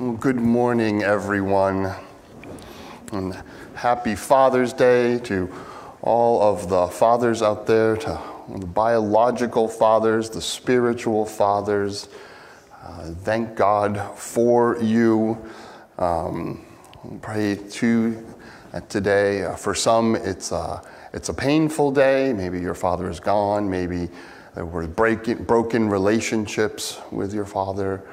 Good morning, everyone, and happy Father's Day to all of the fathers out there, to the biological fathers, the spiritual fathers. Thank God for you. Pray to today. For some, it's a painful day. Maybe your father is gone. Maybe there were broken relationships with your father.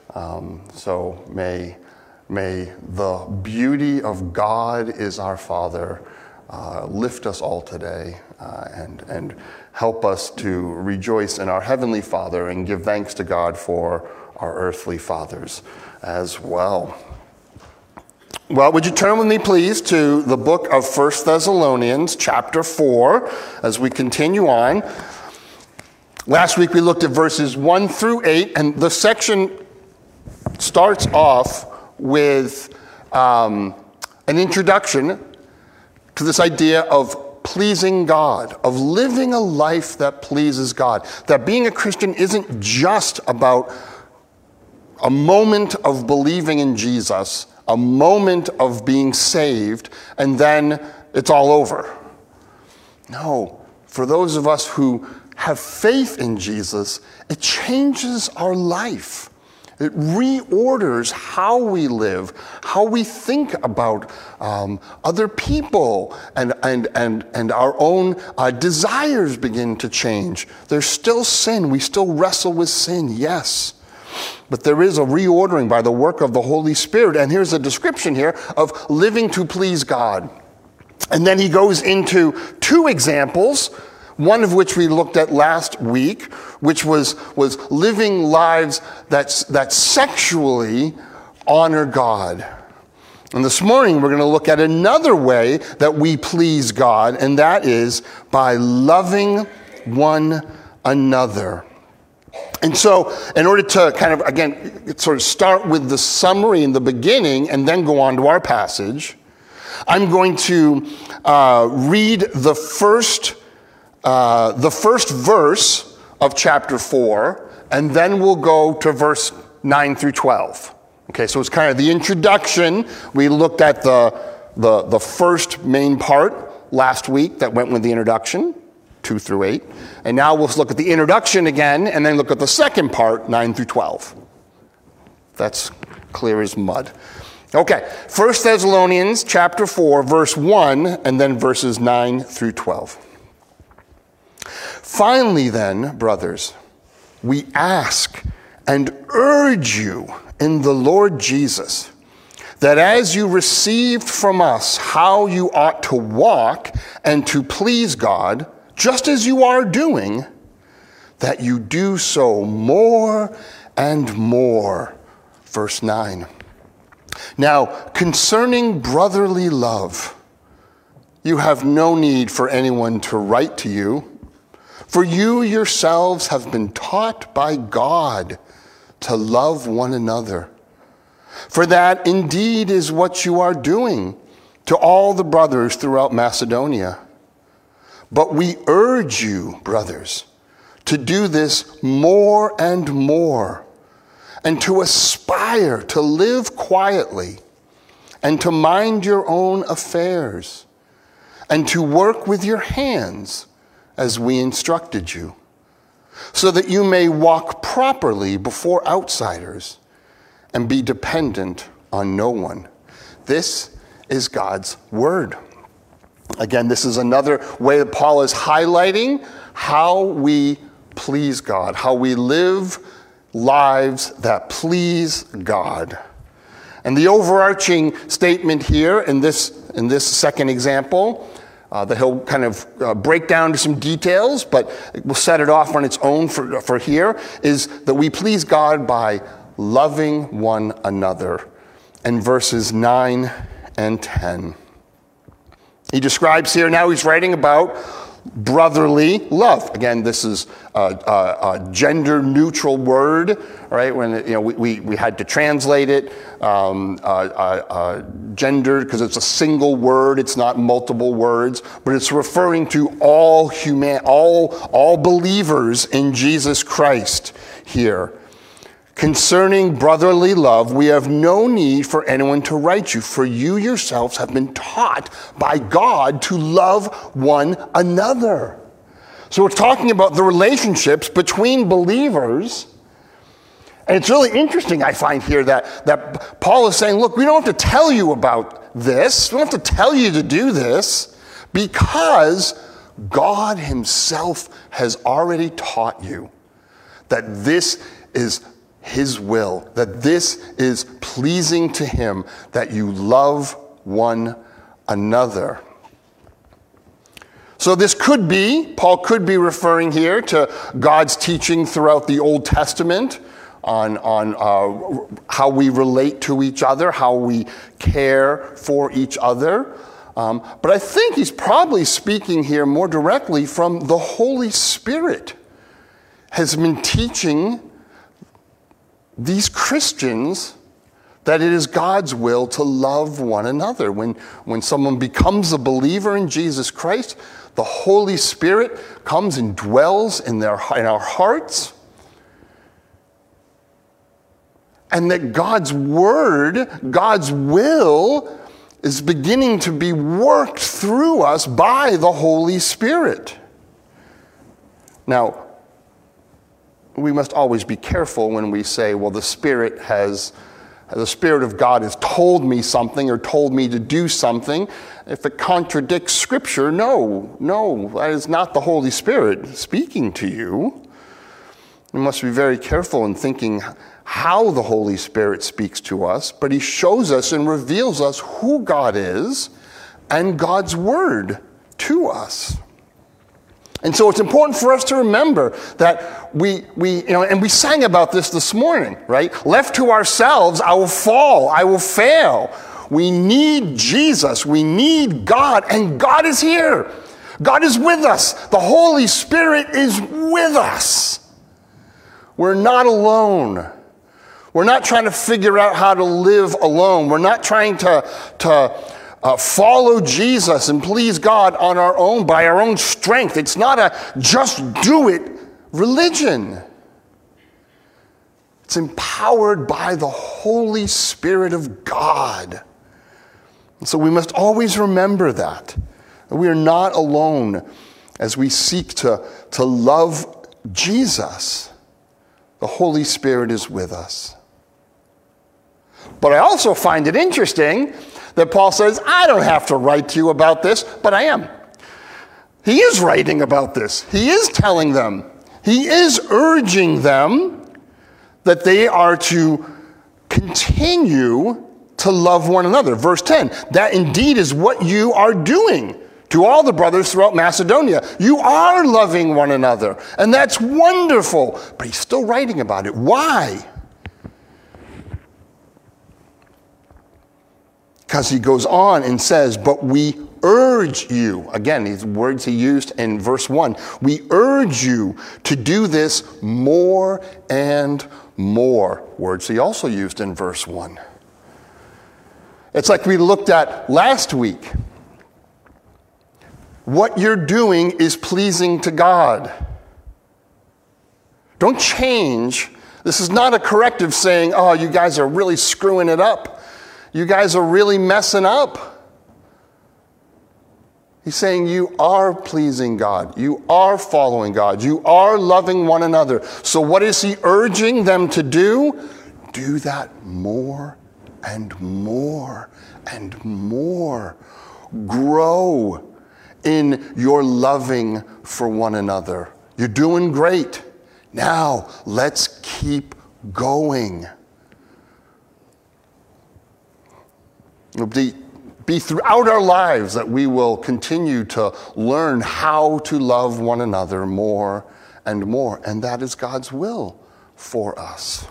So may the beauty of God is our Father lift us all today and help us to rejoice in our Heavenly Father and give thanks to God for our earthly fathers as well. Well, would you turn with me, please, to the book of 1 Thessalonians, chapter 4, as we continue on. Last week we looked at verses 1 through 8, and the section starts off with an introduction to this idea of pleasing God, of living a life that pleases God. That being a Christian isn't just about a moment of believing in Jesus, a moment of being saved, and then it's all over. No, for those of us who have faith in Jesus, it changes our life. It reorders how we live, how we think about other people, and our own desires begin to change. There's still sin. We still wrestle with sin, yes. But there is a reordering by the work of the Holy Spirit. And here's a description here of living to please God. And then he goes into two examples, one of which we looked at last week, which was living lives that sexually honor God. And this morning we're going to look at another way that we please God, and that is by loving one another. And so in order to kind of, again, sort of start with the summary in the beginning and then go on to our passage, I'm going to read the first verse of chapter 4, and then we'll go to verse 9 through 12. Okay, so it's kind of the introduction. We looked at the first main part last week that went with the introduction, 2 through 8. And now we'll look at the introduction again, and then look at the second part, 9 through 12. That's clear as mud. Okay, 1 Thessalonians chapter 4, verse 1, and then verses 9 through 12. Finally then, brothers, we ask and urge you in the Lord Jesus, that as you received from us how you ought to walk and to please God, just as you are doing, that you do so more and more. Verse 9. Now, concerning brotherly love, you have no need for anyone to write to you, for you yourselves have been taught by God to love one another. For that indeed is what you are doing to all the brothers throughout Macedonia. But we urge you, brothers, to do this more and more, and to aspire to live quietly, and to mind your own affairs, and to work with your hands as we instructed you, so that you may walk properly before outsiders and be dependent on no one. This is God's word. Again, this is another way that Paul is highlighting how we please God, how we live lives that please God. And the overarching statement here in this second example, that he'll kind of break down to some details, but we'll set it off on its own for here, is that we please God by loving one another. In verses 9 and 10. He describes here, now he's writing about brotherly love. Again, this is a gender-neutral word, right? When we had to translate it gender because it's a single word, it's not multiple words, but it's referring to all believers in Jesus Christ here. Concerning brotherly love, we have no need for anyone to write you, for you yourselves have been taught by God to love one another. So we're talking about the relationships between believers. And it's really interesting, I find here, that Paul is saying, look, we don't have to tell you about this. We don't have to tell you to do this, because God himself has already taught you that this is his will, that this is pleasing to him, that you love one another. So this could be, Paul could be referring here to God's teaching throughout the Old Testament on how we relate to each other, how we care for each other. But I think he's probably speaking here more directly from the Holy Spirit has been teaching these Christians that it is God's will to love one another. When someone becomes a believer in Jesus Christ, the Holy Spirit comes and dwells in our hearts. And that God's word, God's will, is beginning to be worked through us by the Holy Spirit. Now, we must always be careful when we say, well, the Spirit of God has told me something or told me to do something. If it contradicts Scripture, no, that is not the Holy Spirit speaking to you. We must be very careful in thinking how the Holy Spirit speaks to us, but he shows us and reveals us who God is and God's word to us. And so it's important for us to remember that we sang about this morning, right? Left to ourselves, I will fall, I will fail. We need Jesus, we need God, and God is here. God is with us. The Holy Spirit is with us. We're not alone. We're not trying to figure out how to live alone. We're not trying to follow Jesus and please God on our own, by our own strength. It's not a just do it religion. It's empowered by the Holy Spirit of God. And so we must always remember that we are not alone as we seek to love Jesus. The Holy Spirit is with us. But I also find it interesting that Paul says, I don't have to write to you about this, but I am. He is writing about this. He is telling them. He is urging them that they are to continue to love one another. Verse 10, that indeed is what you are doing to all the brothers throughout Macedonia. You are loving one another, and that's wonderful. But he's still writing about it. Why? Because he goes on and says, but we urge you, again, these words he used in verse 1, we urge you to do this more and more, words he also used in verse 1. It's like we looked at last week. What you're doing is pleasing to God. Don't change. This is not a corrective saying, oh, you guys are really screwing it up. You guys are really messing up. He's saying you are pleasing God. You are following God. You are loving one another. So what is he urging them to do? Do that more and more and more. Grow in your loving for one another. You're doing great. Now, let's keep going. It'll be throughout our lives that we will continue to learn how to love one another more and more. And that is God's will for us.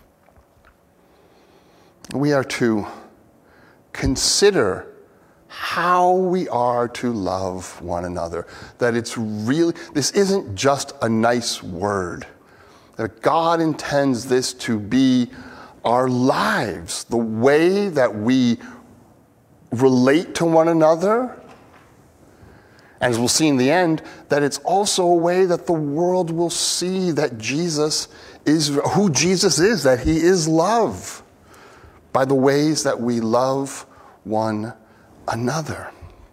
We are to consider how we are to love one another. That it's really, this isn't just a nice word. That God intends this to be our lives, the way that we relate to one another. And as we'll see in the end, that it's also a way that the world will see that Jesus is who Jesus is, that he is love, by the ways that we love one another.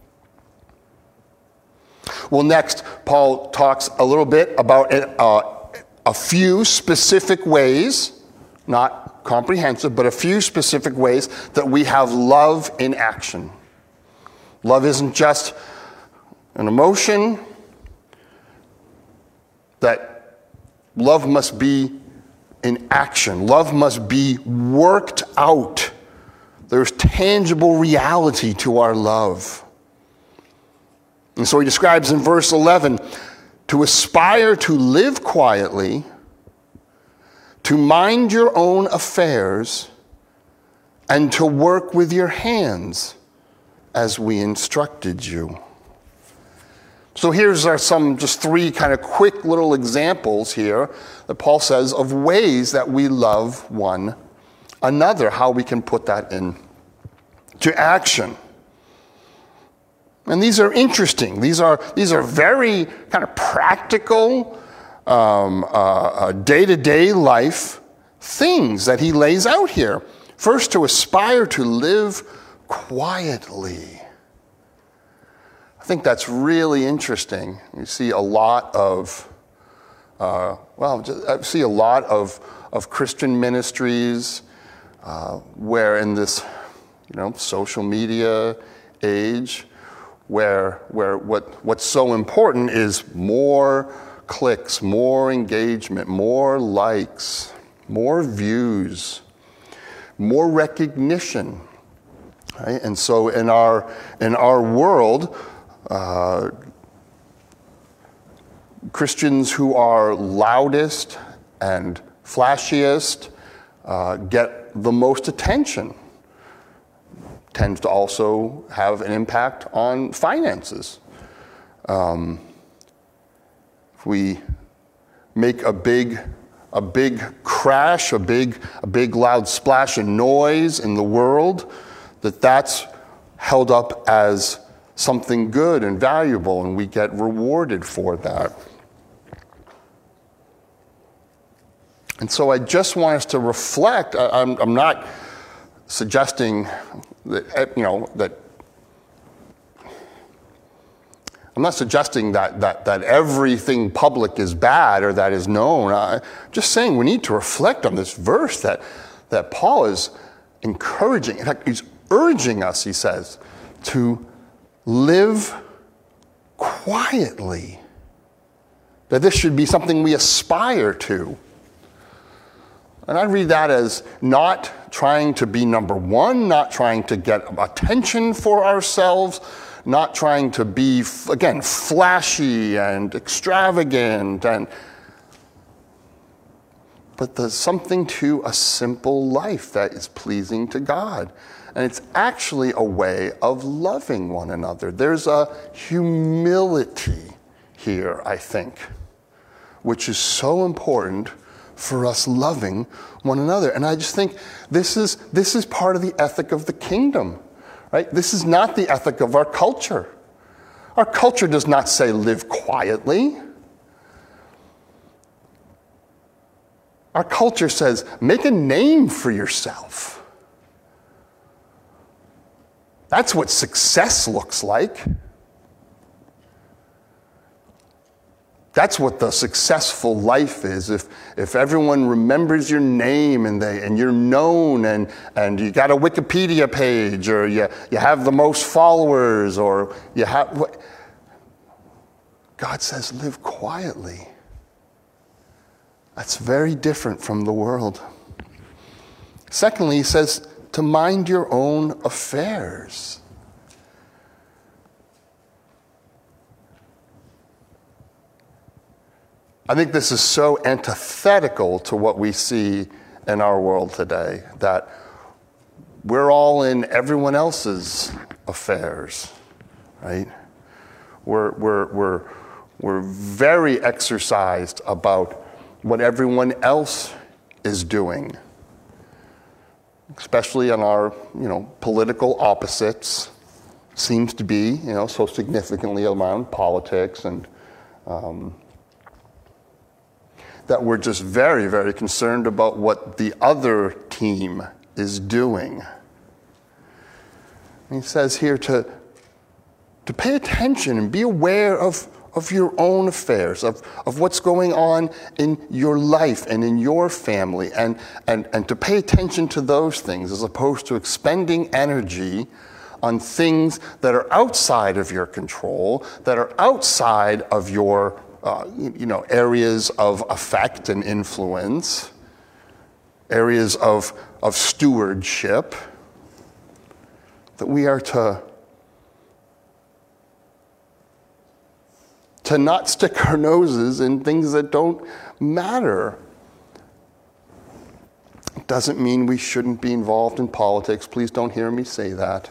Well, next, Paul talks a little bit about a few specific ways, not comprehensive, but a few specific ways that we have love in action. Love isn't just an emotion, that love must be in action. Love must be worked out. There's tangible reality to our love. And so he describes in verse 11, to aspire to live quietly, to mind your own affairs, and to work with your hands as we instructed you. So here's just three kind of quick little examples here that Paul says of ways that we love one another, how we can put that into action. And these are interesting. These are very kind of practical, day-to-day life things that he lays out here. First, to aspire to live quietly. I think that's really interesting. You see a lot of, I see a lot of Christian ministries where in this, social media age, where what's so important is more clicks, more engagement, more likes, more views, more recognition. Right? And so in our world, Christians who are loudest and flashiest get the most attention. Tends to also have an impact on finances. If we make a big crash, a big loud splash of noise in the world, that's held up as something good and valuable, and we get rewarded for that. And so I just want us to reflect. I'm not suggesting that I'm not suggesting that everything public is bad or that is known. I'm just saying we need to reflect on this verse that Paul is encouraging. In fact, he's urging us, he says, to live quietly. That this should be something we aspire to. And I read that as not trying to be number one, not trying to get attention for ourselves, not trying to be, again, flashy and extravagant, but there's something to a simple life that is pleasing to God. And it's actually a way of loving one another. There's a humility here, I think, which is so important for us loving one another. And I just think this is part of the ethic of the kingdom, right? This is not the ethic of our culture. Our culture does not say live quietly. Our culture says make a name for yourself. That's what success looks like. That's what the successful life is. If everyone remembers your name and you're known and you got a Wikipedia page or you have the most followers or you have what God says, live quietly. That's very different from the world. Secondly, he says to mind your own affairs. I think this is so antithetical to what we see in our world today, that we're all in everyone else's affairs, right? We're very exercised about what everyone else is doing, especially on our, political opposites. Seems to be, so significantly around politics and. that we're just very, very concerned about what the other team is doing. And he says here to pay attention and be aware of your own affairs, of what's going on in your life and in your family, and to pay attention to those things as opposed to expending energy on things that are outside of your control, that are outside of your areas of effect and influence, areas of stewardship, that we are to not stick our noses in things that don't matter. It doesn't mean we shouldn't be involved in politics. Please don't hear me say that.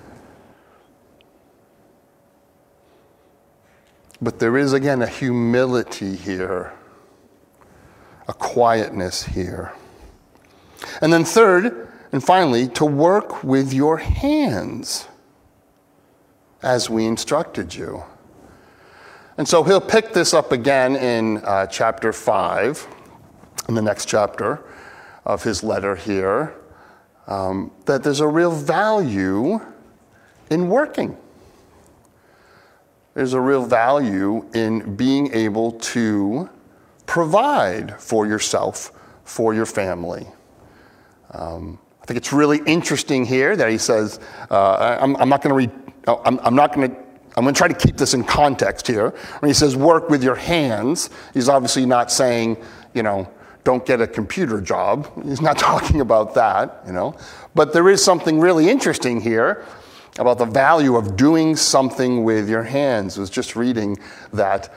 But there is, again, a humility here, a quietness here. And then third, and finally, to work with your hands as we instructed you. And so he'll pick this up again in chapter 5, in the next chapter of his letter here, that there's a real value in working. There's a real value in being able to provide for yourself, for your family. I think it's really interesting here that he says, I'm going to try to keep this in context here. When he says work with your hands, he's obviously not saying, don't get a computer job. He's not talking about that, But there is something really interesting here about the value of doing something with your hands. I was just reading that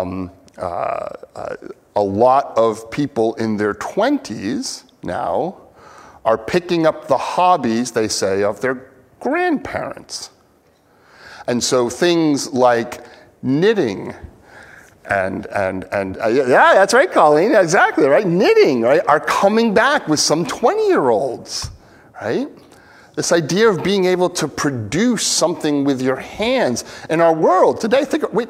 a lot of people in their 20s now are picking up the hobbies, they say, of their grandparents. And so things like knitting and yeah, that's right, Colleen, exactly, right? Knitting, right, are coming back with some 20-year-olds, right? This idea of being able to produce something with your hands in our world today.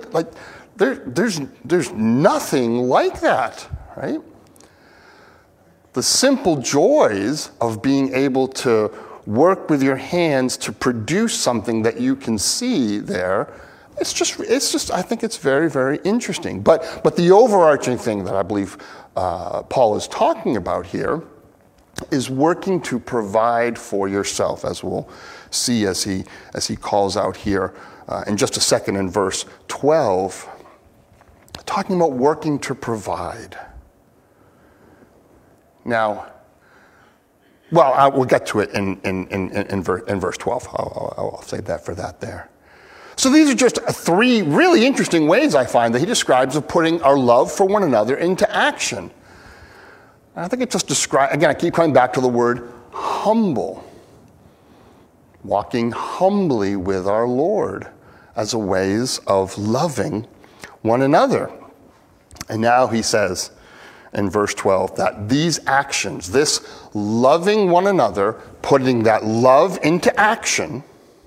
There's nothing like that, right? The simple joys of being able to work with your hands to produce something that you can see there, it's just I think it's very, very interesting. But the overarching thing that I believe Paul is talking about here is working to provide for yourself, as we'll see as he calls out here in just a second in verse 12, talking about working to provide. Now, we'll get to it in verse 12. I'll save that for that there. So these are just three really interesting ways I find that he describes of putting our love for one another into action. And I think it just describes, again, I keep coming back to the word humble. Walking humbly with our Lord as a ways of loving one another. And now he says in verse 12 that these actions, this loving one another, putting that love into action,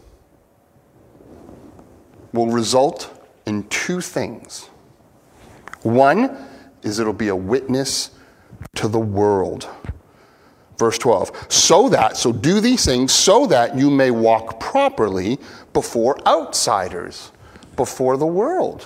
will result in two things. One is it'll be a witness to the world. Verse 12, so do these things so that you may walk properly before outsiders, before the world.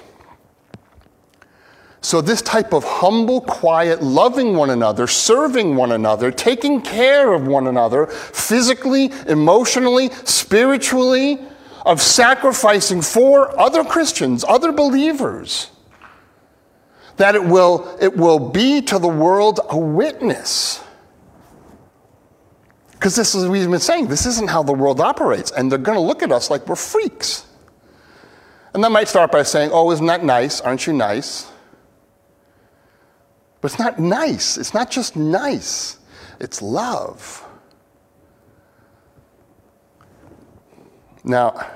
So this type of humble, quiet, loving one another, serving one another, taking care of one another, physically, emotionally, spiritually, of sacrificing for other Christians, other believers, that it will be to the world a witness. Because this is, we've been saying, this isn't how the world operates, and they're going to look at us like we're freaks. And they might start by saying, oh, isn't that nice? Aren't you nice? But it's not nice. It's not just nice. It's love. Now,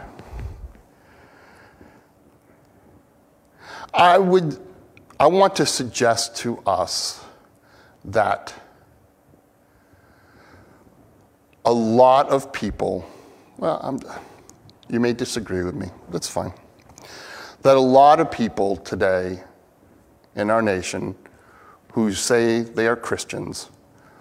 I want to suggest to us that a lot of people, you may disagree with me, that's fine, that a lot of people today in our nation who say they are Christians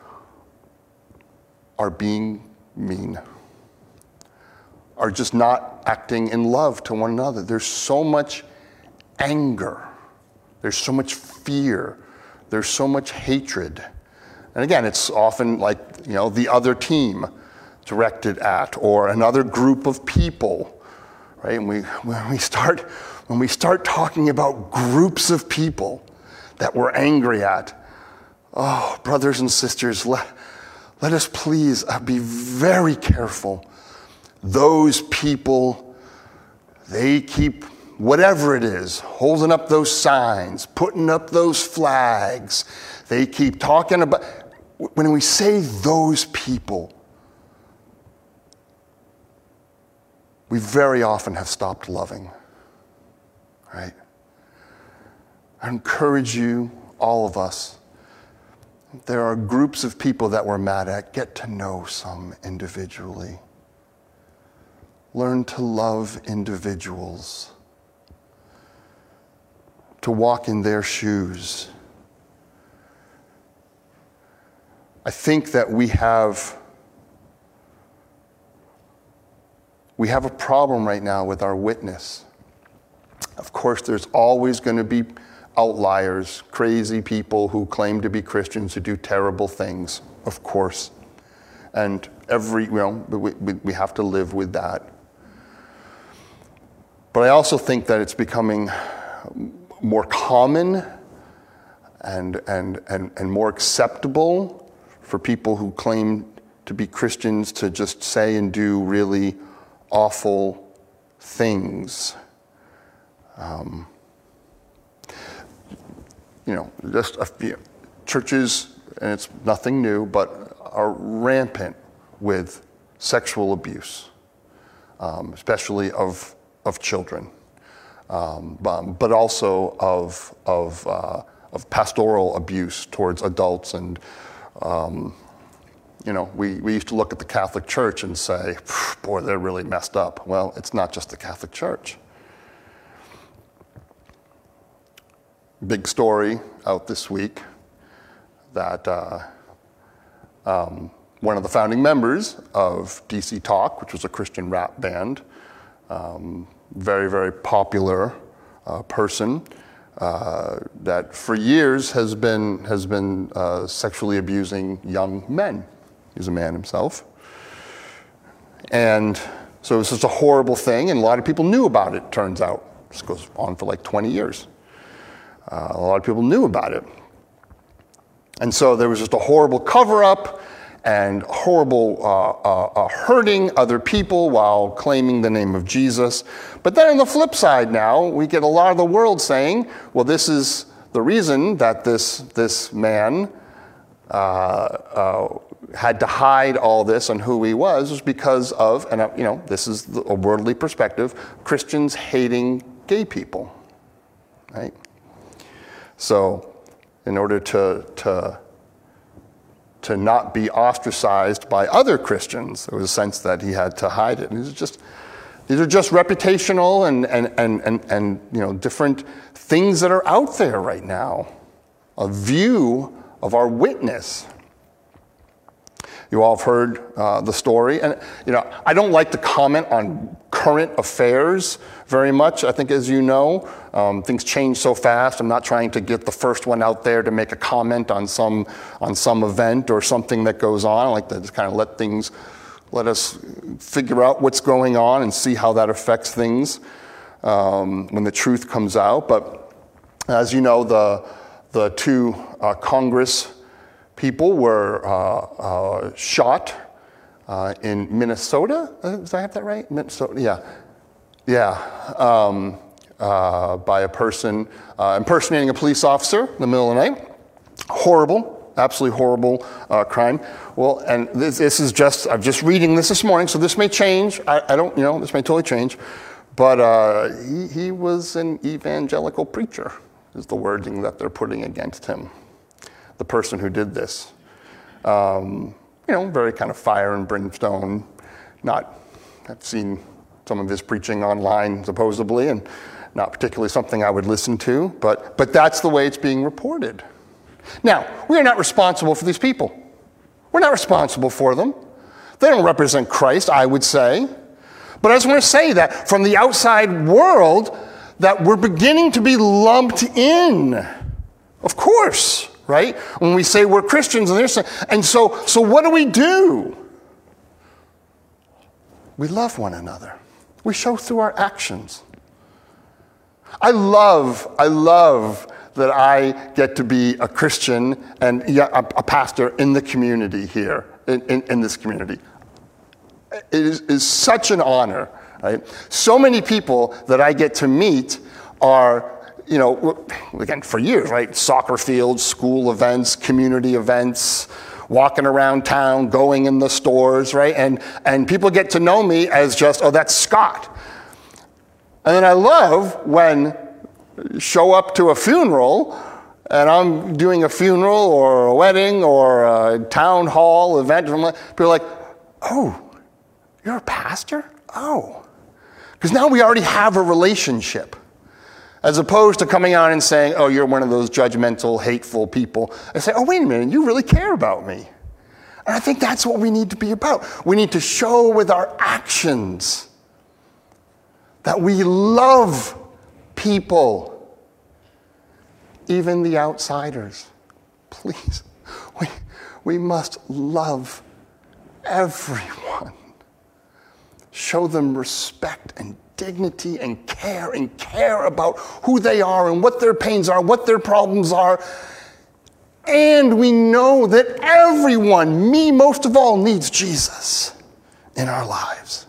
are being mean, are just not acting in love to one another. There's so much anger. There's so much fear. There's so much hatred. And again, it's often like, the other team directed at, or another group of people, right? And when we start talking about groups of people that we're angry at, oh, brothers and sisters, let us please be very careful. Those people, they keep, whatever it is, holding up those signs, putting up those flags. They keep talking about, when we say those people, we very often have stopped loving, right? I encourage you, all of us, there are groups of people that we're mad at. Get to know some individually. Learn to love individuals, to walk in their shoes. I think that we have a problem right now with our witness. Of course, there's always going to be outliers, crazy people who claim to be Christians who do terrible things, of course. And we have to live with that. But I also think that it's becoming more common and more acceptable for people who claim to be Christians to just say and do really awful things. Just a few churches, and it's nothing new, but are rampant with sexual abuse, especially of children, but also of pastoral abuse towards adults. And we used to look at the Catholic Church and say, boy, they're really messed up. Well, it's not just the Catholic Church. Big story out this week that one of the founding members of DC Talk, which was a Christian rap band, very, very popular person, that for years has been sexually abusing young men. He's a man himself. And so it was just a horrible thing, and a lot of people knew about it, turns out. This goes on for like 20 years. A lot of people knew about it. And so there was just a horrible cover-up and horrible hurting other people while claiming the name of Jesus. But then on the flip side now, we get a lot of the world saying, well, this is the reason that this man had to hide all this and who he was because of, and this is a worldly perspective, Christians hating gay people, right? So in order to not be ostracized by other Christians, there was a sense that he had to hide it. And these are just reputational and different things that are out there right now. A view of our witness. You all have heard the story, and I don't like to comment on current affairs very much. I think, as you know, things change so fast. I'm not trying to get the first one out there to make a comment on some event or something that goes on. I like to just kind of let us figure out what's going on and see how that affects things when the truth comes out. But as you know, the two Congress people were shot in Minnesota. Did I have that right? Minnesota, yeah. By a person impersonating a police officer in the middle of the night. Horrible, absolutely horrible crime. Well, and this is I'm just reading this morning, so this may change. I don't, this may totally change. But he was an evangelical preacher, is the wording that they're putting against him. The person who did this. Very kind of fire and brimstone. I've seen some of his preaching online, supposedly, and not particularly something I would listen to, but that's the way it's being reported. Now, we are not responsible for these people. We're not responsible for them. They don't represent Christ, I would say. But I just want to say that from the outside world, that we're beginning to be lumped in. Of course, right? When we say we're Christians, and so what do? We love one another. We show through our actions. I love that I get to be a Christian and a pastor in the community here, in this community. It is such an honor, right? So many people that I get to meet are, again, for years, right? Soccer fields, school events, community events, walking around town, going in the stores, right? And people get to know me as just, oh, that's Scott. And then I love when you show up to a funeral, and I'm doing a funeral or a wedding or a town hall event, people are like, oh, you're a pastor? Oh. Because now we already have a relationship. As opposed to coming out and saying, oh, you're one of those judgmental, hateful people. I say, oh, wait a minute, you really care about me. And I think that's what we need to be about. We need to show with our actions that we love people, even the outsiders. Please, we must love everyone. Show them respect and dignity and care about who they are and what their pains are, what their problems are. And we know that everyone, me most of all, needs Jesus in our lives.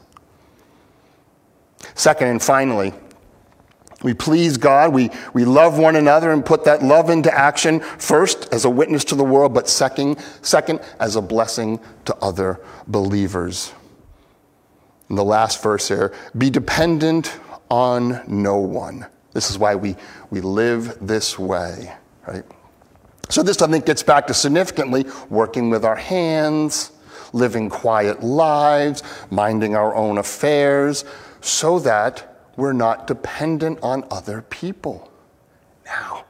Second and finally, we please God, we love one another and put that love into action, first as a witness to the world, but second as a blessing to other believers. In the last verse here, be dependent on no one. This is why we live this way, right? So this, I think, gets back to significantly working with our hands, living quiet lives, minding our own affairs, so that we're not dependent on other people. Now,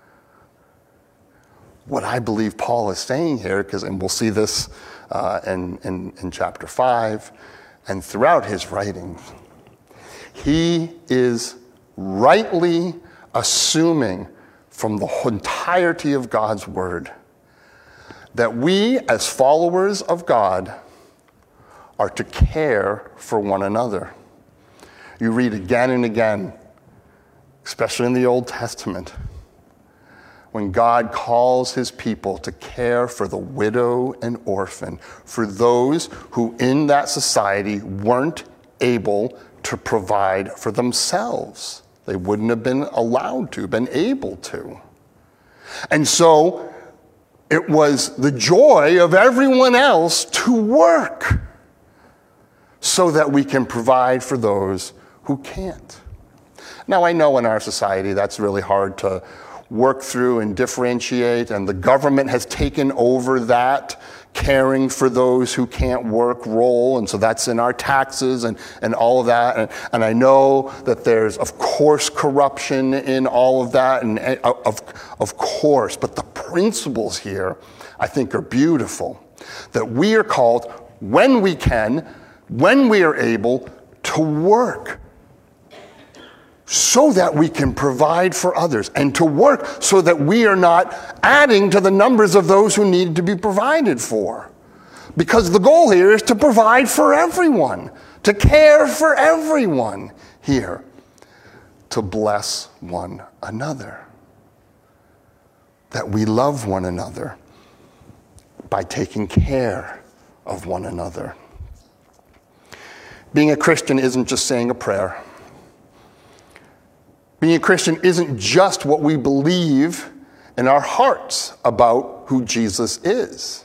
what I believe Paul is saying here, and we'll see this in chapter 5, and throughout his writings, he is rightly assuming from the entirety of God's word that we, as followers of God, are to care for one another. You read again and again, especially in the Old Testament, when God calls his people to care for the widow and orphan, for those who in that society weren't able to provide for themselves. They wouldn't have been allowed to, been able to. And so it was the joy of everyone else to work so that we can provide for those who can't. Now, I know in our society that's really hard to work through and differentiate, and the government has taken over that caring for those who can't work role, and so that's in our taxes and all of that. And I know that there's, of course, corruption in all of that, and of course, but the principles here, I think, are beautiful. That we are called, when we can, when we are able, to work so that we can provide for others, and to work so that we are not adding to the numbers of those who need to be provided for. Because the goal here is to provide for everyone, to care for everyone here, to bless one another. That we love one another by taking care of one another. Being a Christian isn't just saying a prayer. Being a Christian isn't just what we believe in our hearts about who Jesus is.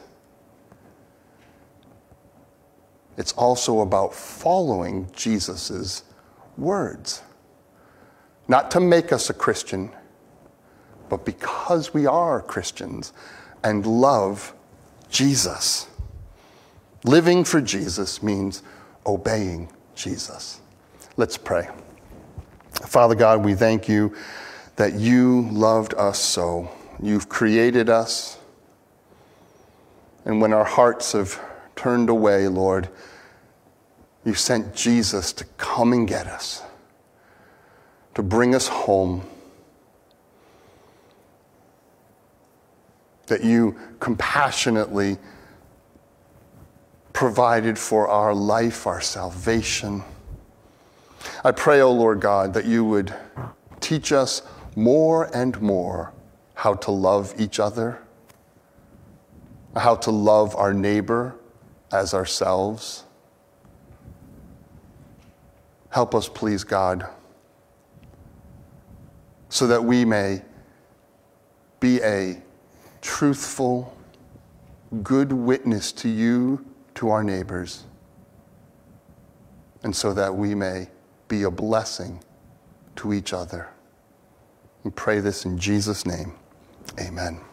It's also about following Jesus' words. Not to make us a Christian, but because we are Christians and love Jesus. Living for Jesus means obeying Jesus. Let's pray. Father God, we thank you that you loved us so, you've created us. And when our hearts have turned away, Lord, you sent Jesus to come and get us, to bring us home. That you compassionately provided for our life, our salvation. I pray, O Lord God, that you would teach us more and more how to love each other, how to love our neighbor as ourselves. Help us, please, God, so that we may be a truthful, good witness to you, to our neighbors, and so that we may be a blessing to each other. We pray this in Jesus' name. Amen.